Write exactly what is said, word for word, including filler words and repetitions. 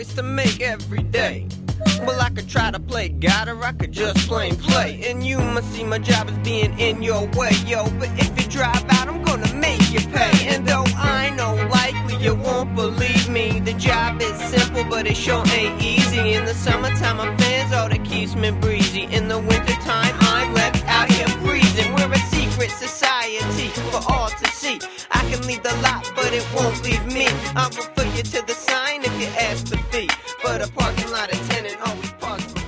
choice to make every day. Well, I could try to play God or I could just plain play. And you must see my job as being in your way, yo. But if you drive out, I'm gonna make you pay. And though I know likely you won't believe me, the job is simple, but it sure ain't easy. In the summertime, I'm fans, all that keeps me breezy. In the wintertime, I'm left out here freezing. We're a secret society for all to see. I can leave the lot, but it won't leave me. I'll refer you to the sign if you ask the fee. But a parking lot attendant always parks.